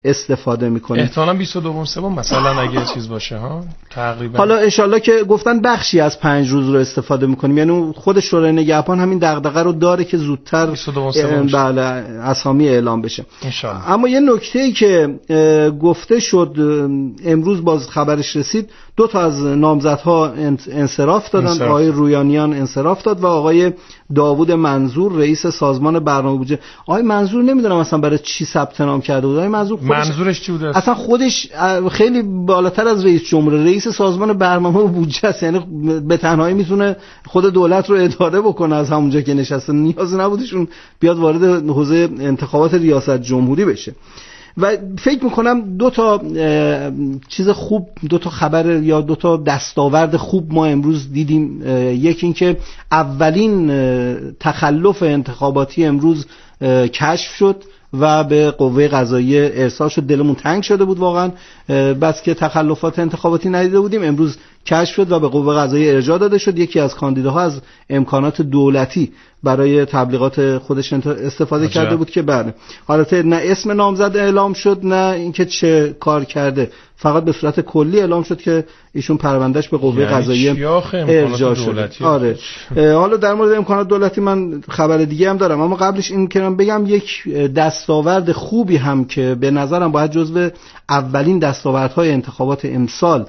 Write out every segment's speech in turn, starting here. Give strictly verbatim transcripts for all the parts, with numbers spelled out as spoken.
استفاده میکنیم. احتمالاً بیست و دو سوم مثلا اگه چیز باشه ها تقریبا. حالا انشالله که گفتن بخشی از پنج روز رو استفاده میکنیم، یعنی خود شورای نگهبان همین دغدغه رو داره که زودتر بله اسامی اعلام بشه انشالله. اما یه نکته‌ای که گفته شد امروز باز خبرش رسید، دو تا از نامزدها انصراف دادن. آقای رویانیان انصراف داد و آقای داوود منظور رئیس سازمان برنامه بودجه. آقای منظور نمیدونم اصلا برای چی ثبت نام کرده بود. آقای منظور منظورش چی بوده؟ اصلا خودش خیلی بالاتر از رئیس جمهور، رئیس سازمان برنامه و بودجه است، یعنی به تنهایی میتونه خود دولت رو اداره بکنه از همونجا که نشسته، نیاز نبودشون بیاد وارد حوزه انتخابات ریاست جمهوری بشه. و فکر میکنم دو تا چیز خوب، دو تا خبر یا دو تا دستاورد خوب ما امروز دیدیم. یکی این که اولین تخلف انتخاباتی امروز کشف شد و به قوه قضاییه ارسال شد. دلمون تنگ شده بود واقعا، بس که تخلفات انتخاباتی ندیده بودیم. امروز کشف شد و به قوه قضاییه ارجاع داده شد. یکی از کاندیداها از امکانات دولتی برای تبلیغات خودش استفاده عجب. کرده بود که بله حالت نه اسم نامزد اعلام شد نه اینکه چه کار کرده، فقط به صورت کلی اعلام شد که ایشون پروندهش به قوه یعنی قضاییه ارجاع شد. آره حالا در مورد امکانات دولتی من خبر دیگه هم دارم، اما قبلش این که من بگم یک دستاورد خوبی هم که به نظرم باید جزو اولین دستاوردهای انتخابات امسال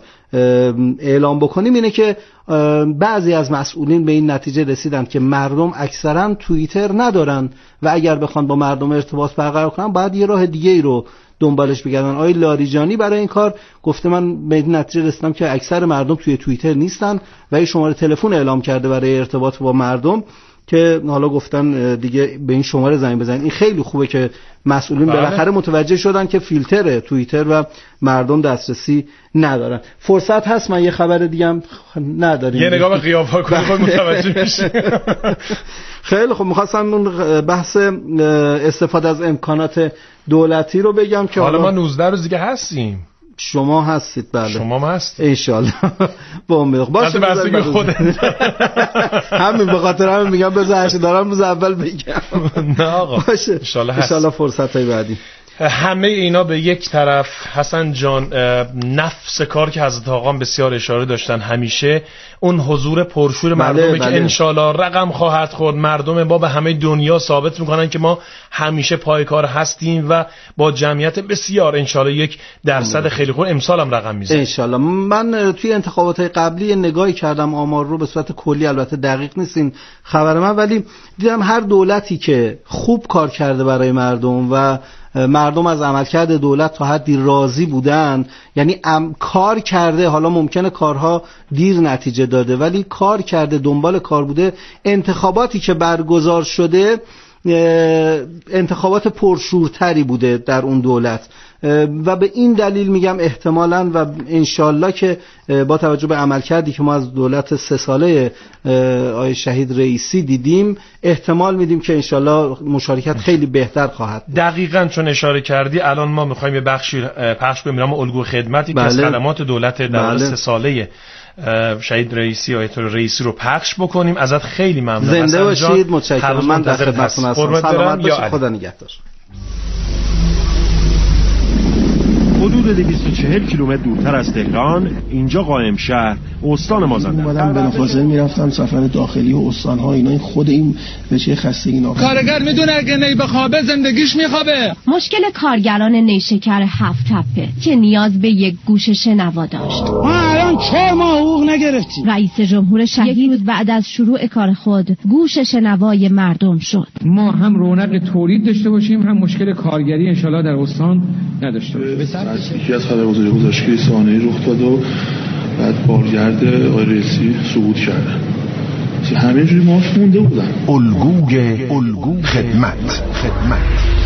اعلام بکنیم اینه که بعضی از مسئولین به این نتیجه رسیدند که مردم اکثرا توییتر ندارن و اگر بخوان با مردم ارتباط برقرار کنن باید یه راه دیگه ای رو دنبالش بگردن. آقای لاریجانی برای این کار گفته من به این نتیجه رسیدم که اکثر مردم توی توییتر نیستن و این شماره تلفن اعلام کرده برای ارتباط با مردم که حالا گفتن دیگه به این شماره زنگ بزنید. این خیلی خوبه که مسئولین بله. بالاخره متوجه شدن که فیلتر توییتر و مردم دسترسی ندارن. فرصت هست من یه خبر دیگه هم نداریم، یه نگاه به قیافه کنید خود متوجه میشه. خیلی خب می‌خواستم اون بحث استفاده از امکانات دولتی رو بگم که حالا ما نوزده روز دیگه هستیم. شما هستید بله. شما هم هستید ان شاء الله. با امید باشه بسیار خودت. همین به خاطر همین میگم بذار هرچی دارم روز اول بگم. نه آقا باشه ان شاء الله ان شاء الله فرصتای بعدی. همه اینا به یک طرف حسن جان، نفس کار که حضرت آقا بسیار اشاره داشتن، همیشه اون حضور پرشور مردمه بله، که بله. انشالله رقم خواهد خورد. مردم ما به همه دنیا ثابت میکنن که ما همیشه پای کار هستیم و با جمعیت بسیار انشالله یک درصد خیلی خوب امسال هم رقم میزنیم انشالله. من توی انتخابات قبلی نگاهی کردم آمار رو، به صورت کلی البته دقیق نیست این خبر من، ولی دیدم هر دولتی که خوب کار کرده برای مردم و مردم از عملکرد دولت تا حدی راضی بودن، یعنی کار کرده، حالا ممکنه کارها دیر نتیجه داده ولی کار کرده، دنبال کار بوده، انتخاباتی که برگزار شده انتخابات پرشورتری بوده در اون دولت و به این دلیل میگم احتمالاً و انشالله که با توجه به عملکردی که ما از دولت سه ساله آقای شهید رئیسی دیدیم احتمال میدیم که انشالله مشارکت خیلی بهتر خواهد بود. دقیقاً چون اشاره کردی الان ما میخوایم یه بخشی پخش کنیم نام الگوی خدمتی بله. که از خدمات دولت در بله. سه ساله شهید رئیسی آیت الله رئیسی رو پخش بکنیم. ازت خیلی ممنون. زنده باشید. متشکرم. من در خدمتتون هستم. سلامت باشید. خدا نگهدار. حدود دویست و چهل کیلومتر دورتر از تهران، اینجا قائم شهر استان مازندران. اومدم بلافاصله میرفتم سفر داخلی و استان‌ها، اینا خود این بچه خستگی ناپذیر. کارگر میدونه اگه نی بخوابه زندگیش میخوابه. مشکل کارگران نیشکر هفت تپه که نیاز به یک گوش شنوا داشت. ما الان چهار ماه حقوق نگرفتیم. رئیس جمهور شهید روز بعد از شروع کار خود گوش شنوای مردم شد. ما هم رونق تولید داشته باشیم هم مشکل کارگری ان شاءالله در استان نداشته باشیم. یکی از خبرگزاری گزارشگری سانحه‌ای رخ داد و بعد بارگرد آقای رئیسی سقوط کردن. همه جوری ماش مونده بودن. الگوی الگوی خدمت خدمت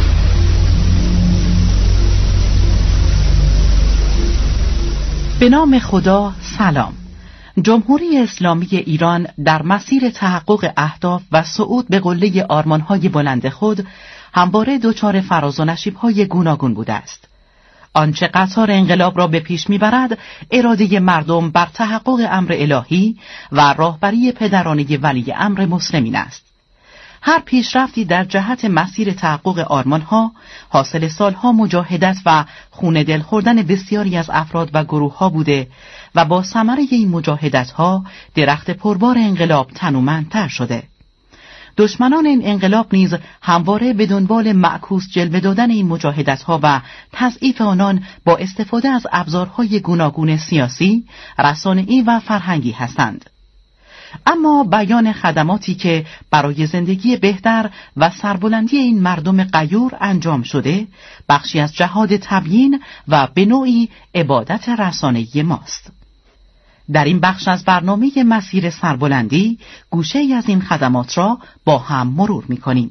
به نام خدا. سلام. جمهوری اسلامی ایران در مسیر تحقق اهداف و صعود به قله آرمان‌های بلند خود همواره دچار فراز و نشیب‌های گوناگون بوده است. آنچه قطار انقلاب را به پیش میبرد اراده مردم بر تحقق امر الهی و راهبری پدرانه ولی امر مسلمین است. هر پیشرفتی در جهت مسیر تحقق آرمانها حاصل سالها مجاهدت و خون دل خوردن بسیاری از افراد و گروهها بوده و با ثمره این مجاهدتها درخت پربار انقلاب تنومندتر شده. دشمنان این انقلاب نیز همواره به دنبال معکوس جلوه دادن این مجاهدت‌ها و تضعیف آنان با استفاده از ابزارهای گوناگون سیاسی، رسانه‌ای و فرهنگی هستند. اما بیان خدماتی که برای زندگی بهتر و سربلندی این مردم غیور انجام شده، بخشی از جهاد تبیین و به نوعی عبادت رسانه‌ای ماست. در این بخش از برنامه مسیر سربلندی گوشه‌ای از این خدمات را با هم مرور می‌کنیم.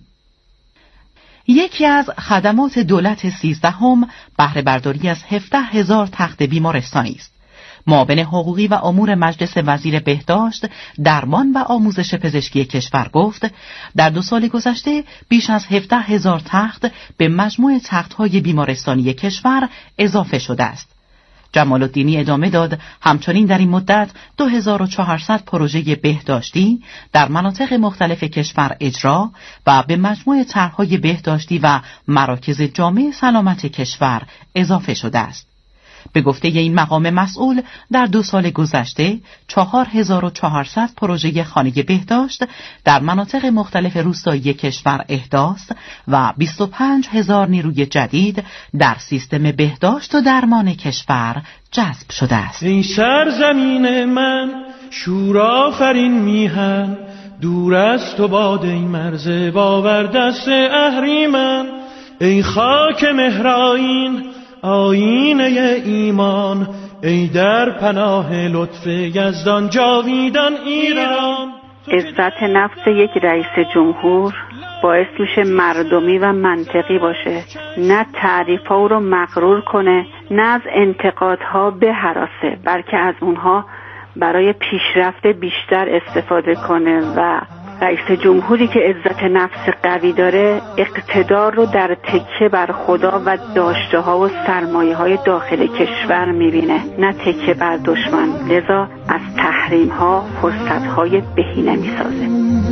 یکی از خدمات دولت سیزدهم بهره برداری از هفده هزار تخت بیمارستانی است. معاون حقوقی و امور مجلس وزیر بهداشت، درمان و آموزش پزشکی کشور گفت در دو سال گذشته بیش از هفده هزار تخت به مجموع تخت‌های بیمارستانی کشور اضافه شده است. جمال الدینی ادامه داد همچنین در این مدت دو هزار و چهارصد پروژه بهداشتی در مناطق مختلف کشور اجرا و به مجموع طرح‌های بهداشتی و مراکز جامع سلامت کشور اضافه شده است. به گفته این مقام مسئول در دو سال گذشته چهار هزار و چهارصد پروژه خانه بهداشت در مناطق مختلف روستایی کشور احداث و بیست و پنج هزار نیروی جدید در سیستم بهداشت و درمان کشور جذب شده است. این سرزمین من شورآفرین میهن، دور از تو باد این مرز باور دست اهریمن، ای خاک مهرآیین آینه ایمان، ای در پناه لطف یزدان جاویدان ایران. عزت نفس یک رئیس جمهور باعث میشه مردمی و منطقی باشه، نه تعریف‌ها او رو مغرور کنه، نه از انتقادها بهراسه، بلکه از اونها برای پیشرفت بیشتر استفاده کنه. و رئیس جمهوری که عزت نفس قوی داره اقتدار رو در تکیه بر خدا و داشته ها و سرمایه های داخل کشور میبینه، نه تکیه بر دشمن. لذا از تحریم ها فرصت های بهینه میسازه.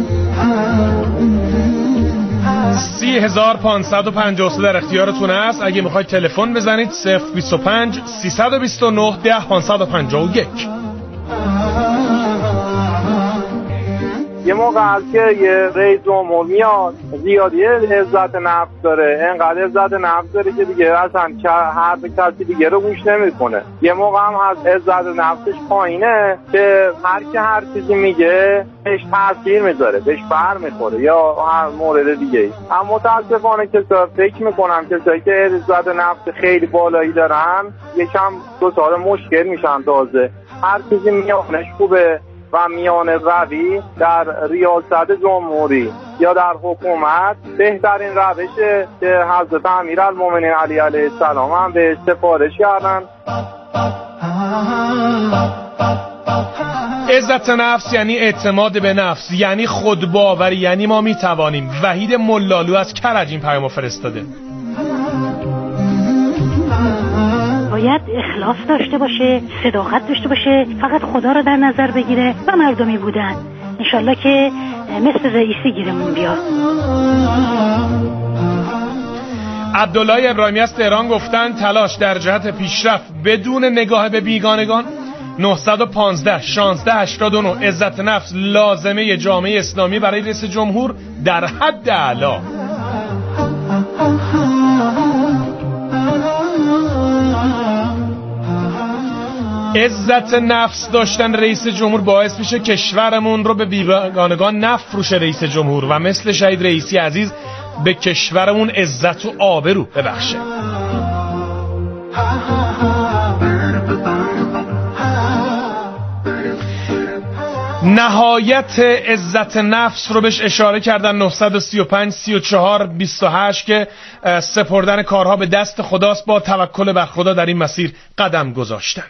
سی هزار پانصد و پنجاه و سه در اختیارتون است. اگه میخواید تلفن بزنید صفر بیست و پنج سیصد و بیست و نه ده پانصد و پنجاه و یک. یه موقع هست که یه رئیس جمهور میاد زیادی عزت نفس داره، اینقدر عزت نفس داره که دیگه اصلا حرف کسی دیگه رو گوش نمیکنه. یه موقع هم هست عزت نفسش پایینه که هر کی هر چیزی میگه بهش تاثیر میذاره، بهش بر میخوره یا هر مورد دیگه. اما متاسفانه کسایی فکر میکنم کسایی که عزت نفس خیلی بالایی دارن یکم دچار مشکل میشن. تازه هر چیزی میانش خوبه و میان روی در ریاست جمهوری یا در حکومت بهترین روشه که حضرت امیرالمومنین علی علیه السلام هم به سفارش کردن. عزت نفس یعنی اعتماد به نفس، یعنی خودباوری، یعنی ما میتوانیم. وحید ملالو از کرج این پیامو فرستاده. باید اخلاص داشته باشه، صداقت داشته باشه، فقط خدا رو در نظر بگیره و مردمی بودن. انشالله که مثل رئیسی گیرمون بیاد. عبدالله ابراهیمی از تهران گفتن تلاش در جهت پیشرفت بدون نگاه به بیگانگان. نه یک پنج شانزده هشتاد و نه عزت نفس لازمه جامعه اسلامی برای رئیس جمهور در حد اعلا. عزت نفس داشتن رئیس جمهور باعث میشه کشورمون رو به بیگانگان نفروشه رئیس جمهور و مثل شهید رئیسی عزیز به کشورمون عزت و آبرو ببخشه. نهایت عزت نفس رو بهش اشاره کردن نه سه پنج سی و چهار بیست و هشت که سپردن کارها به دست خداست، با توکل بر خدا در این مسیر قدم گذاشتن.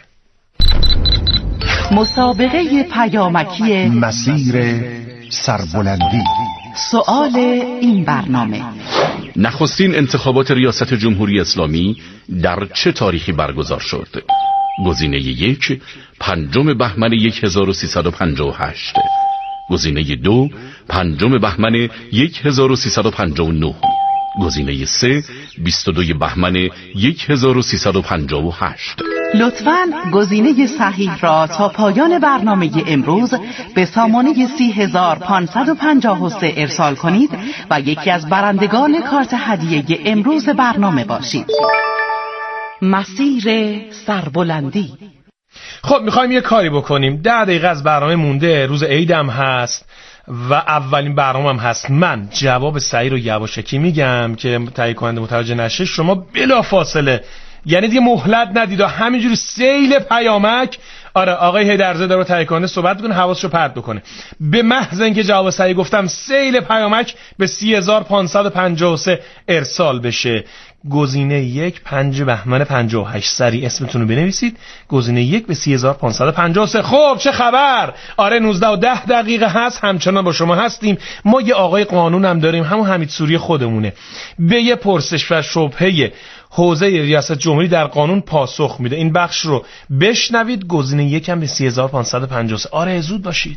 مسابقه پیامکی مسیر سربلندی. سؤال این برنامه: نخستین انتخابات ریاست جمهوری اسلامی در چه تاریخی برگزار شد؟ گزینه یک پنجم بهمن هزار و سیصد و پنجاه و هشت، گزینه دو پنجم بهمن هزار و سیصد و پنجاه و نه. گزینه سه بیست و دوم بهمن هزار و سیصد و پنجاه و هشت. لطفاً گزینه صحیح را تا پایان برنامه امروز به سامانه سی هزار و پانصد و پنجاه و سه ارسال کنید و یکی از برندگان کارت هدیه امروز برنامه باشید. مسیر سربلندی. خب میخوایم یه کاری بکنیم. ده دقیقه از برنامه مونده، روز عیدم هست و اولین برنامه هم هست. من جواب صحیح رو یواشکی میگم که تهیه کننده متوجه نشه. شما بلا فاصله، یعنی دیگه مهلت ندید و همینجوری سیل پیامک، آره آقای هیدرزاده رو تهیه کننده صحبت کنه، حواسشو پرت بکنه. به محض اینکه جواب صحیح گفتم سیل پیامک به سی هزار و پانصد و پنجاه و سه ارسال بشه. گزینه یک پنج بهمن پنجاه و هشت. سریع اسمتون رو بنویسید. گزینه یک به سی هزار و پانصد و پنجاه و سه. خب چه خبر؟ آره نوزده و ده دقیقه هست، همچنان با شما هستیم. ما یه آقای قانون هم داریم، همون حمید سوری خودمونه. به یه پرسش و شبهه حوزه ریاست جمهوری در قانون پاسخ میده. این بخش رو بشنوید. گزینه یک هم به سی هزار و پانصد و پنجاه و سه. آره زود باشید.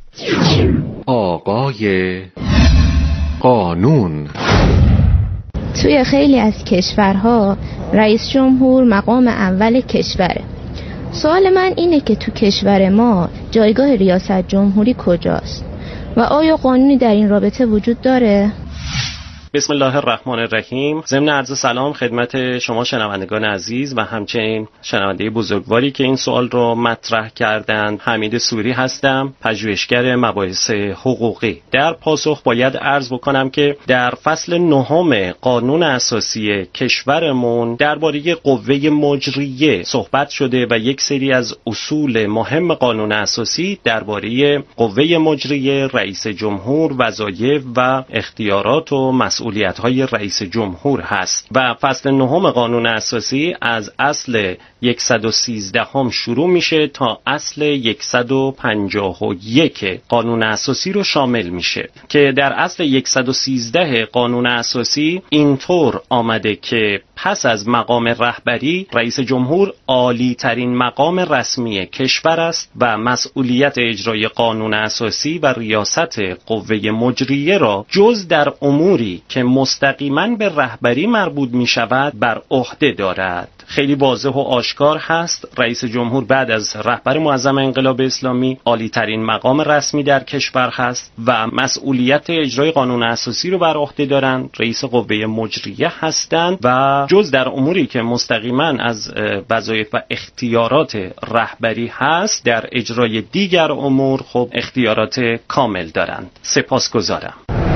آقای قانون. توی خیلی از کشورها رئیس جمهور مقام اول کشوره. سوال من اینه که تو کشور ما جایگاه ریاست جمهوری کجاست و آیا قانونی در این رابطه وجود داره؟ بسم الله الرحمن الرحیم. ضمن عرض سلام خدمت شما شنوندگان عزیز و همچنین شنونده بزرگواری که این سوال رو مطرح کردند. حمید سوری هستم، پژوهشگر مباحث حقوقی. در پاسخ باید عرض بکنم که در فصل نهم قانون اساسی کشورمون درباره قوه مجریه صحبت شده و یک سری از اصول مهم قانون اساسی درباره قوه مجریه، رئیس جمهور، وظایف و اختیارات و مسئولیت‌های رئیس جمهور هست و فصل نهم قانون اساسی از اصل صد و سیزده هم شروع میشه تا اصل صد و پنجاه و یک قانون اساسی رو شامل میشه که در اصل صد و سیزده قانون اساسی اینطور آمده که پس از مقام رهبری رئیس جمهور عالی ترین مقام رسمی کشور است و مسئولیت اجرای قانون اساسی و ریاست قوه مجریه را جز در اموری که مستقیما به رهبری مربوط می شود بر عهده دارد. خیلی واضح و آشکار هست رئیس جمهور بعد از رهبر معظم انقلاب اسلامی عالی ترین مقام رسمی در کشور هست و مسئولیت اجرای قانون اساسی رو بر عهده دارند. رئیس قوه مجریه هستند و جز در اموری که مستقیما از وظایف و اختیارات رهبری هست در اجرای دیگر امور خب اختیارات کامل دارند. سپاسگزارم.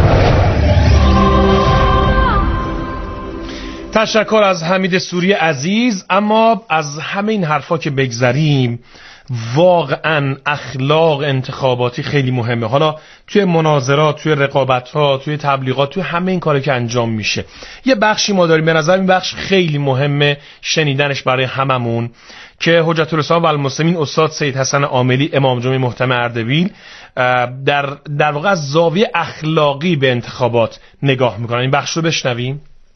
تشکر از حمید سوری عزیز. اما از همه این حرفا که بگذریم، واقعا اخلاق انتخاباتی خیلی مهمه. حالا توی مناظرات، توی رقابت‌ها، توی تبلیغات، توی همه این کاری که انجام میشه یه بخشی ما داریم، به نظر این بخش خیلی مهمه شنیدنش برای هممون، که حجت الاسلام و المسلمین استاد سید حسن عاملی امام جمعه محترم اردبیل در در واقع از زاویه اخلاقی به انتخابات نگاه میکنن. این بخش رو بشنویم.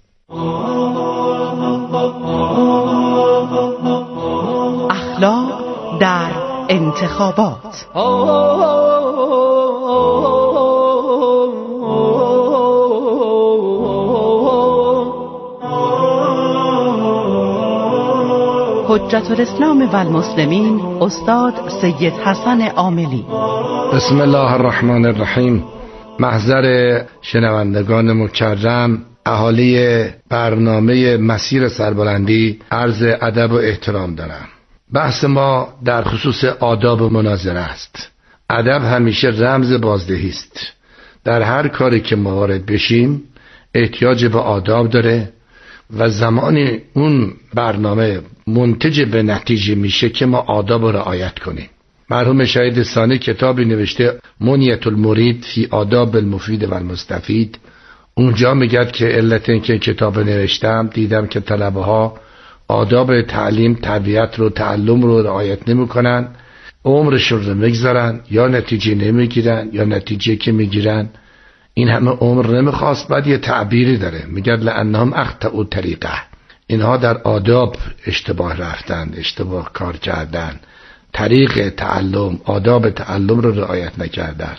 اخلاق در انتخابات. حجت الاسلام و المسلمین استاد سید حسن عاملی. بسم الله الرحمن الرحیم. محضر شنوندگان مکرم، اهالی برنامه مسیر سربلندی، عرض ادب و احترام دارم. بحث ما در خصوص آداب مناظره است. ادب همیشه رمز بازدهی است. در هر کاری که ما وارد بشیم احتیاج به آداب داره و زمانی اون برنامه منتج به نتیجه میشه که ما آداب رو رعایت کنیم. مرحوم شهید ثانی کتابی نوشته منیت المرید فی آداب المفید و المستفید. اونجا میگه که علت این که کتاب نوشتم دیدم که طلبه ها آداب تعلیم، تربیت رو، تعلم رو رعایت نمیکنن، عمرشون رو میگذارن، یا نتیجه نمیگیرن یا نتیجه که میگیرن این همه عمر نمیخواست. بعد یه تعبیری داره میگه لانهم اخطئوا طریقه، اینها در آداب اشتباه رفتن، اشتباه کار کردن، طریق تعلم، آداب تعلم رو رعایت نکردن.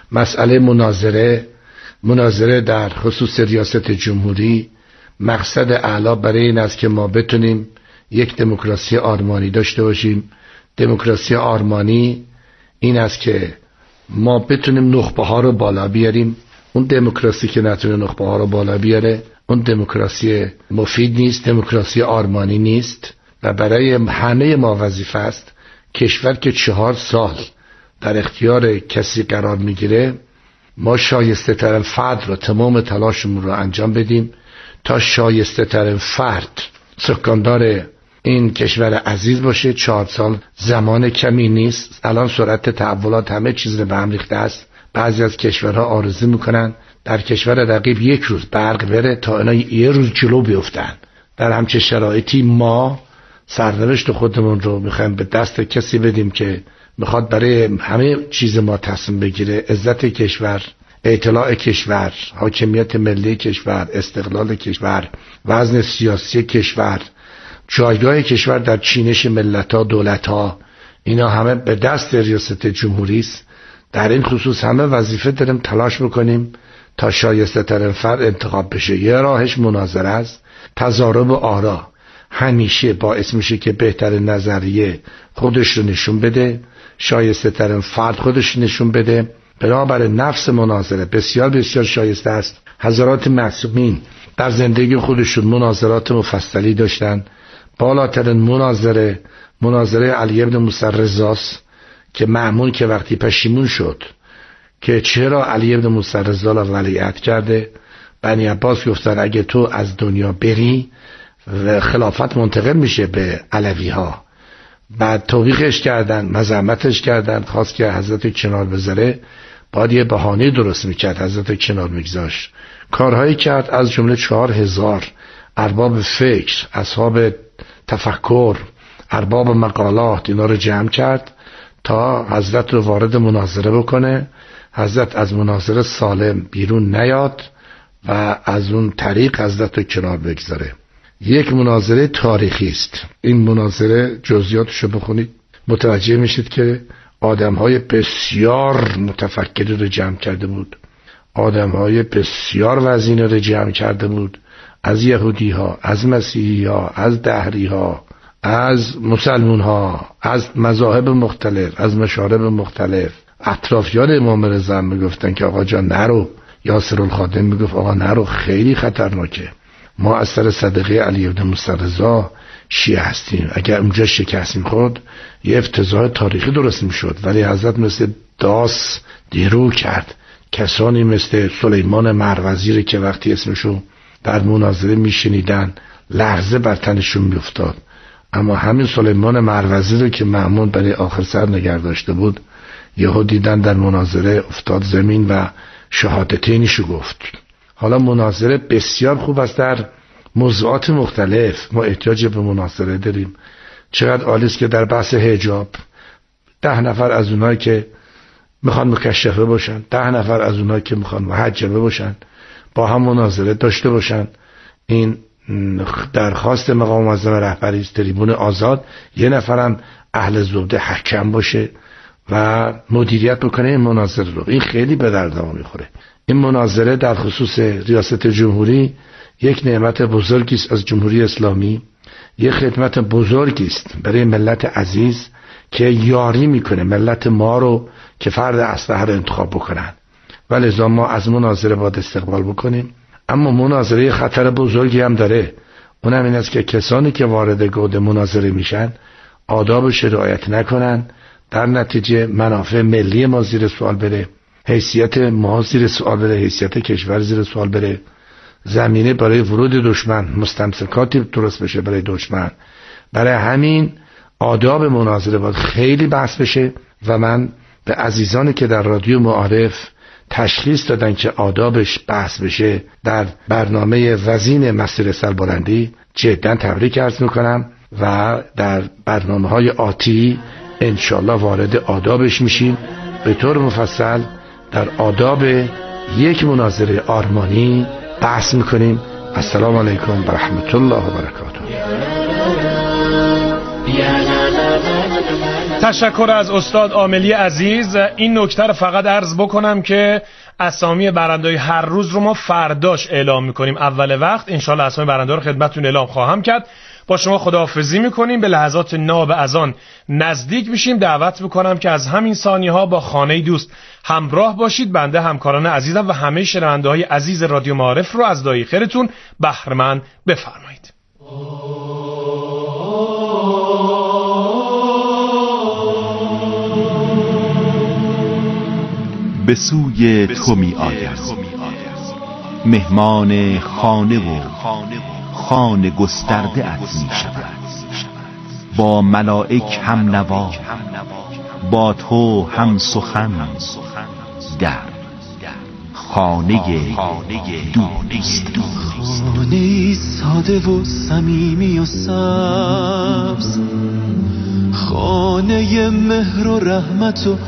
مسئله مناظره مناظره در خصوص ریاست جمهوری مقصد اعلا برای این است که ما بتونیم یک دموکراسی آرمانی داشته باشیم. دموکراسی آرمانی این است که ما بتونیم نخبه ها رو بالا بیاریم. اون دموکراسی که نتونه نخبه ها رو بالا بیاره اون دموکراسی مفید نیست، دموکراسی آرمانی نیست و برای همه ما وظیفه است کشور که چهار سال در اختیار کسی قرار میگیره ما شایسته ترین فرد رو تمام تلاشمون رو انجام بدیم تا شایسته ترین فرد سکاندار این کشور عزیز باشه. چهار سال زمان کمی نیست. الان سرعت تحولات همه چیز رو به هم ریخته است. بعضی از کشورها آرزو میکنن در کشور رقیب یک روز برق بره تا اینا یه روز جلو بیفتن. در همچه شرایطی ما سرنوشت خودمون رو میخوایم به دست کسی بدیم که میخواد برای همه چیز ما تصمیم بگیره. عزت کشور، اطلاع کشور، حاکمیت ملی کشور، استقلال کشور، وزن سیاسی کشور، جایگاه کشور در چینش ملت‌ها، دولت‌ها، اینا همه به دست ریاست جمهوری است. در این خصوص همه وظیفه داریم تلاش بکنیم تا شایسته ترین فرد انتخاب بشه. یه راهش مناظره است. تضارب آرا همیشه باعث میشه که بهترین نظریه خودش رو نشون بده، شایسته ترین فرد خودش نشون بده. بنابراین نفس مناظره بسیار بسیار شایسته است. حضرات معصومین در زندگی خودشون مناظرات مفصلی داشتن. بالاترین مناظره مناظره علی بن موسی رضاست که مأمون که وقتی پشیمون شد که چرا علی بن موسی رضا را ولیعت کرده، بنی عباس گفتن اگه تو از دنیا بری خلافت منتقل میشه به علوی ها. بعد توبیخش کردن، مذمتش کردن، خواست که حضرت کنار بذاره، باید یه بهانه درست میکرد، حضرت کنار میگذاشت. کارهایی کرد، از جمله چهار هزار ارباب فکر، اصحاب تفکر، ارباب مقالات، اینا رو جمع کرد تا حضرت رو وارد مناظره بکنه. حضرت از مناظره سالم بیرون نیاد و از اون طریق حضرت رو کنار بگذاره. یک مناظره تاریخی است. این مناظره جزئیاتش رو بخونید متوجه میشید که آدم‌های بسیار متفکری رو جمع کرده بود، آدم‌های بسیار وزین رو جمع کرده بود، از یهودی‌ها، از مسیحی‌ها، از دهری‌ها، از مسلمان‌ها، از مذاهب مختلف، از مشارب مختلف. اطرافیان امام رضا میگفتن که آقا جان نرو. یاسر الخادم میگفت آقا نرو، خیلی خطرناکه. ما از سر صدقه علی بن موسی رضا شیعه هستیم، اگر اونجا شکست می‌خورد یه افتضاح تاریخی درست میشد. ولی حضرت مثل داس دیرو کرد. کسانی مثل سلیمان مروزی که وقتی اسمشو در مناظره میشنیدن لرزه بر تنشون میافتاد، اما همین سلیمان مروزی رو که مأمون برای آخر سر نگه داشته بود یهو دیدن در مناظره افتاد زمین و شهادتینشو گفت. حالا مناظره بسیار خوب است در موضوعات مختلف. ما احتیاج به مناظره داریم. چقدر عالی است که در بحث حجاب ده نفر از اونایی که میخوان مکشفه باشن، ده نفر از اونایی که میخوان محجبه باشن با هم مناظره داشته باشن. این درخواست مقام معظم رهبری است. تریبون آزاد یه نفرم اهل زبده حکم باشه و مدیریت بکنه این مناظره رو. این خیلی به درد ما میخوره. این مناظره در خصوص ریاست جمهوری یک نعمت بزرگی است از جمهوری اسلامی، یک خدمت بزرگی است برای ملت عزیز که یاری میکنه ملت ما رو که فرد اصلح رو انتخاب بکنن. ولذا ما از مناظره باید استقبال بکنیم. اما مناظره خطر بزرگی هم داره. اونم این است که کسانی که وارد گود مناظره میشن آدابش رعایت نکنن، در نتیجه منافع ملی ما زیر سوال بره، حیثیت ما زیر سوال بره، حیثیت کشور زیر سوال بره، زمینه برای ورود دشمن، مستمسکاتی درست بشه برای دشمن. برای همین آداب مناظره باید خیلی بحث بشه و من به عزیزانی که در رادیو معارف تشخیص دادن که آدابش بحث بشه در برنامه وزین مسیر سربلندی جدا تبریک عرض میکنم و در برنامه‌های آتی انشالله وارد آدابش میشیم به طور مفصل. در آداب یک مناظره آرمانی بحث میکنیم. السلام علیکم و رحمت الله و برکاته. تشکر از استاد عاملی عزیز. این نکته رو فقط عرض بکنم که اسامی برنده‌های هر روز رو ما فرداش اعلام میکنیم اول وقت. انشالله اسامی برنده رو خدمتتون اعلام خواهم کرد. با شما خداحافظی میکنیم، به لحظات ناب اذان نزدیک میشیم. دعوت میکنم که از همین ثانیه ها با خانه دوست همراه باشید. بنده همکاران عزیزم و همه شنونده های عزیز رادیو معارف رو از دعای خیرتون بهره‌مند بفرمایید. به سوی تو می آید مهمان خانه و خانه گسترده ات می شود، با ملائک هم نوا، با تو هم سخن، در خانه دوست. خانه ساده و صمیمی و سبز، خانه مهر و رحمت و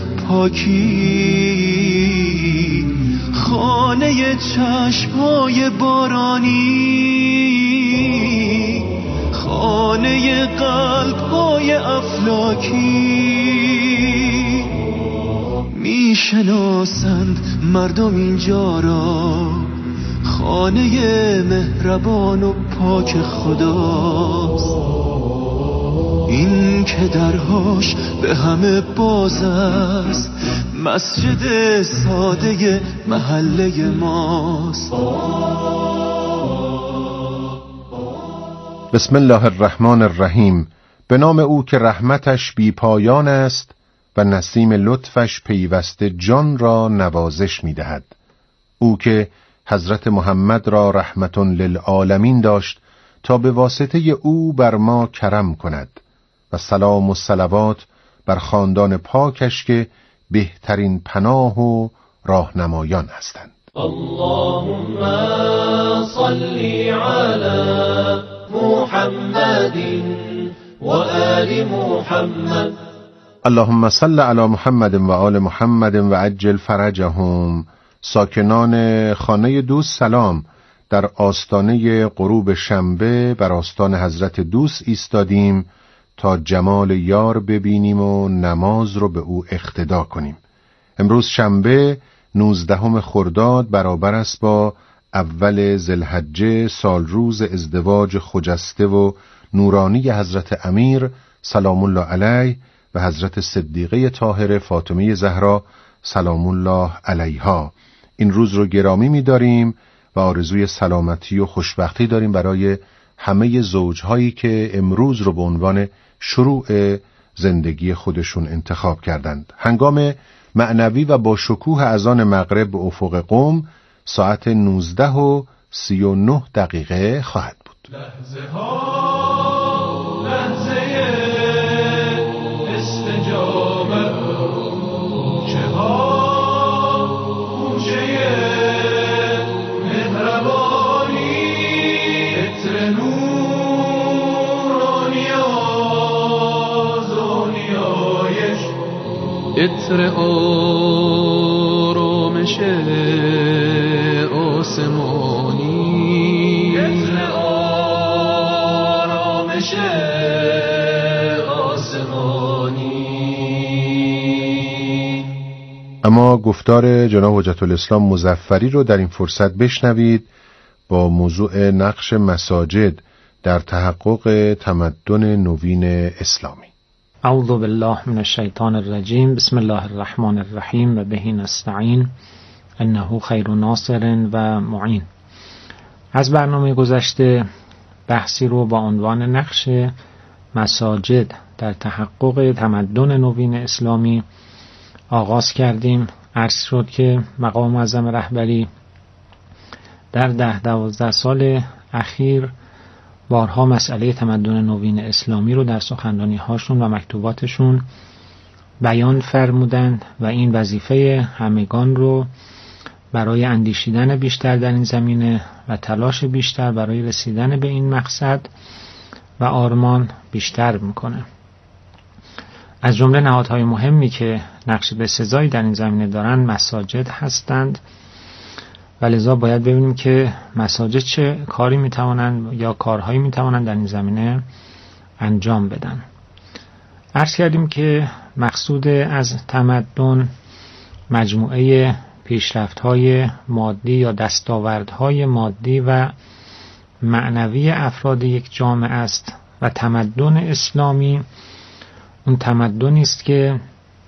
پاکی، خانه چشم‌های بارانی، خانه قلب‌های افلاکی. میشناسند مردم اینجا را خانه مهربان و پاک خداست، این که درهاش به همه باز است، مسجد ساده محله ماست. بسم الله الرحمن الرحیم. به نام او که رحمتش بی پایان است و نسیم لطفش پیوسته جان را نوازش می دهد. او که حضرت محمد را رحمت للعالمین داشت تا به واسطه او بر ما کرم کند، و سلام و صلوات بر خاندان پاکش که بهترین پناه و راهنمایان هستند. اللهم صل علی محمد و آل محمد. اللهم صل علی محمد و آل محمد و عجل فرجهم. ساکنان خانه دوست سلام. در آستانه غروب شنبه بر آستان حضرت دوست ایستادیم تا جمال یار ببینیم و نماز رو به او اقتدا کنیم. امروز شنبه نوزدهم خرداد برابر است با اول ذوالحجه، سال روز ازدواج خجسته و نورانی حضرت امیر سلام الله علیه و حضرت صدیقه طاهره فاطمه زهرا سلام الله علیها. این روز رو گرامی می‌داریم و آرزوی سلامتی و خوشبختی داریم برای همه زوجهایی که امروز رو به عنوان شروع زندگی خودشون انتخاب کردند. هنگام معنوی و با شکوه اذان مغرب به افق قم ساعت نوزده و سی و نه دقیقه خواهد بود. لحظه ها لحظه استجابت، کوچه ها کوچه مهربانی، عطر نورانی آزانیایش، عطر آرامش آسمانی، عطر آرامش آسمانی. اما گفتار جناب حجت الاسلام مظفری رو در این فرصت بشنوید با موضوع نقش مساجد در تحقق تمدن نوین اسلامی. اعوذ بالله من الشیطان الرجیم. بسم الله الرحمن الرحیم و به نستعین انه خیر ناصر و معین. از برنامه گذشته بحثی رو با عنوان نقش مساجد در تحقق تمدن نوین اسلامی آغاز کردیم. عرض شد که مقام معظم رهبری در ده دوازده سال اخیر بارها مسئله تمدن نوین اسلامی رو در سخنرانی هاشون و مکتوباتشون بیان فرمودند و این وظیفه همگان رو برای اندیشیدن بیشتر در این زمینه و تلاش بیشتر برای رسیدن به این مقصد و آرمان بیشتر میکنه. از جمله نهادهای مهمی که نقش بسزایی در این زمینه دارن مساجد هستند و لذا باید ببینیم که مساجد چه کاری میتوانند یا کارهایی میتوانند در این زمینه انجام بدن. عرض کردیم که مقصود از تمدن مجموعه پیشرفت‌های مادی یا دستاوردهای مادی و معنوی افراد یک جامعه است و تمدن اسلامی اون تمدنی است که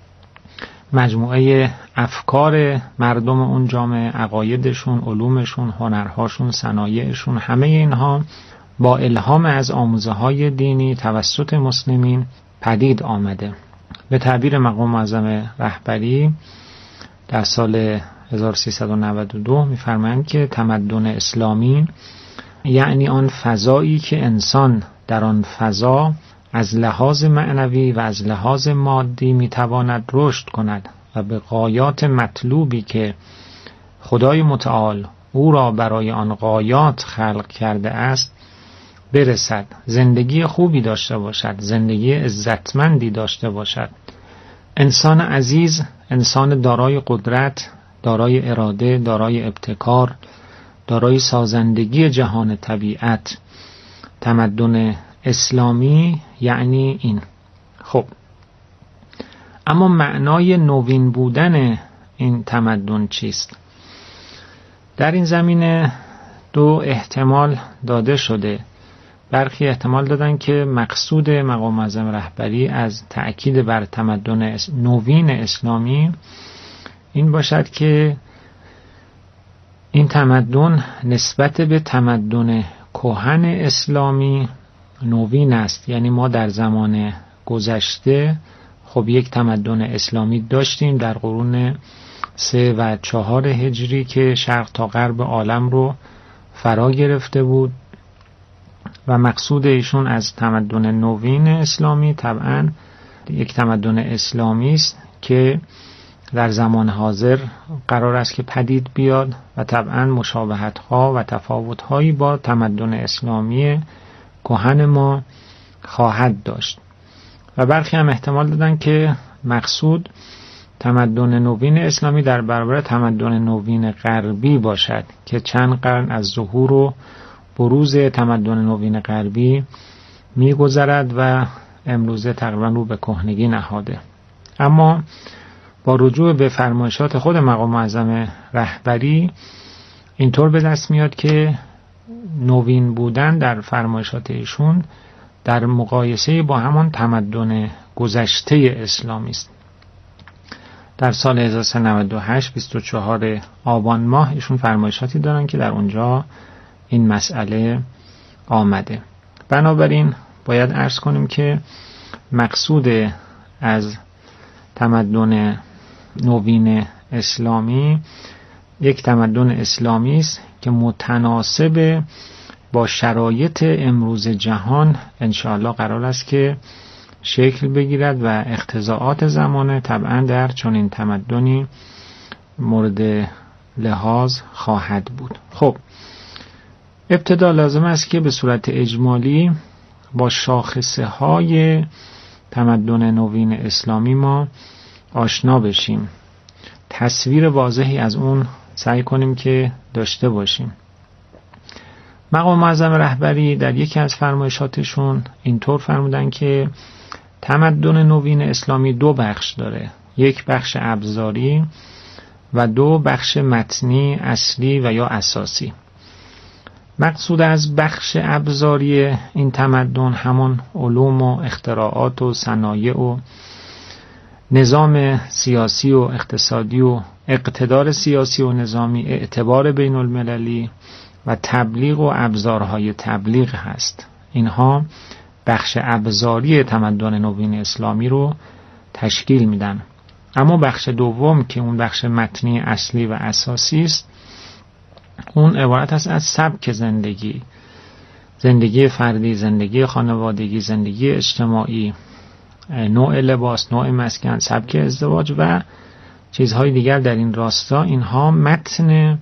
مجموعه افکار مردم اون جامعه، عقایدشون، علومشون، هنرهاشون، صنایعشون، همه اینها با الهام از آموزه‌های دینی توسط مسلمین پدید آمده. به تعبیر مقام معظم رهبری در سال هزار و سیصد و نود و دو می‌فرمایند که تمدن اسلامی یعنی آن فضایی که انسان در آن فضا از لحاظ معنوی و از لحاظ مادی میتواند رشد کند و به غایات مطلوبی که خدای متعال او را برای آن غایات خلق کرده است برسد، زندگی خوبی داشته باشد، زندگی عزتمندی داشته باشد. انسان عزیز، انسان دارای قدرت، دارای اراده، دارای ابتکار، دارای سازندگی جهان طبیعت. تمدن اسلامی یعنی این. خب اما معنای نوین بودن این تمدن چیست؟ در این زمینه دو احتمال داده شده. برخی احتمال دادن که مقصود مقام معظم رهبری از تأکید بر تمدن نوین اسلامی این باشد که این تمدن نسبت به تمدن کهن اسلامی نوین است. یعنی ما در زمان گذشته خب یک تمدن اسلامی داشتیم در قرون سه و چهار هجری که شرق تا غرب عالم رو فرا گرفته بود و مقصود ایشون از تمدن نوین اسلامی طبعا یک تمدن اسلامی است که در زمان حاضر قرار است که پدید بیاد و طبعا مشابهت‌ها و تفاوت‌هایی با تمدن اسلامی کهن ما خواهد داشت. و برخی هم احتمال دادن که مقصود تمدن نوین اسلامی در برابر تمدن نوین غربی باشد که چند قرن از ظهور و بروز تمدن نوین غربی می‌گذرد و امروزه تقریبا رو به کهنگی نهاده. اما با رجوع به فرمایشات خود مقام معظم رهبری اینطور به دست میاد که نوین بودن در فرمایشات ایشون در مقایسه با همان تمدن گذشته اسلامی است. در سال هزار و سیصد و نود و هشت بیست و چهارم آبان ماه ایشون فرمایشاتی دارن که در اونجا این مسئله آمده. بنابراین باید عرض کنیم که مقصود از تمدن نوین اسلامی یک تمدن اسلامی است که متناسب با شرایط امروز جهان انشاءالله قرار است که شکل بگیرد و اقتضاعات زمانه طبعا در چنین تمدنی مورد لحاظ خواهد بود. خب ابتدا لازم است که به صورت اجمالی با شاخصه های تمدن نوین اسلامی ما آشنا بشیم، تصویر واضحی از اون سعی کنیم که داشته باشیم. مقام معظم رهبری در یکی از فرمایشاتشون اینطور فرمودن که تمدن نوین اسلامی دو بخش داره، یک بخش ابزاری و دو بخش متنی اصلی و یا اساسی. مقصود از بخش ابزاری این تمدن همان علوم و اختراعات و صنایع و نظام سیاسی و اقتصادی و اقتدار سیاسی و نظامی، اعتبار بین المللی و تبلیغ و ابزارهای تبلیغ هست. اینها بخش ابزاری تمدن نوین اسلامی رو تشکیل میدن. اما بخش دوم که اون بخش متنی اصلی و اساسی است، اون عبارت است از سبک زندگی، زندگی فردی، زندگی خانوادگی، زندگی اجتماعی، نوع لباس، نوع مسکن، سبک ازدواج و چیزهای دیگر در این راستا. اینها متن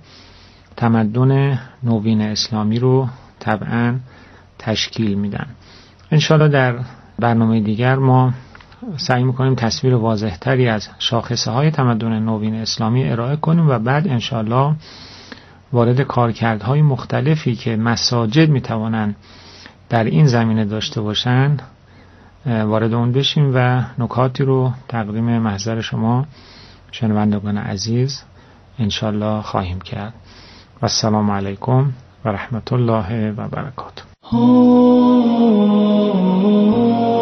تمدن نوین اسلامی رو طبعا تشکیل میدن. انشاءالله در برنامه دیگر ما سعی میکنیم تصویر واضحتری از شاخصه های تمدن نوین اسلامی ارائه کنیم و بعد انشاءالله وارد کارکردهای مختلفی که مساجد میتوانند در این زمینه داشته باشند وارد اون بشیم و نکاتی رو تقدیم محضر شما شنوندگان عزیز انشالله خواهیم کرد. و السلام علیکم و رحمت الله و برکاته.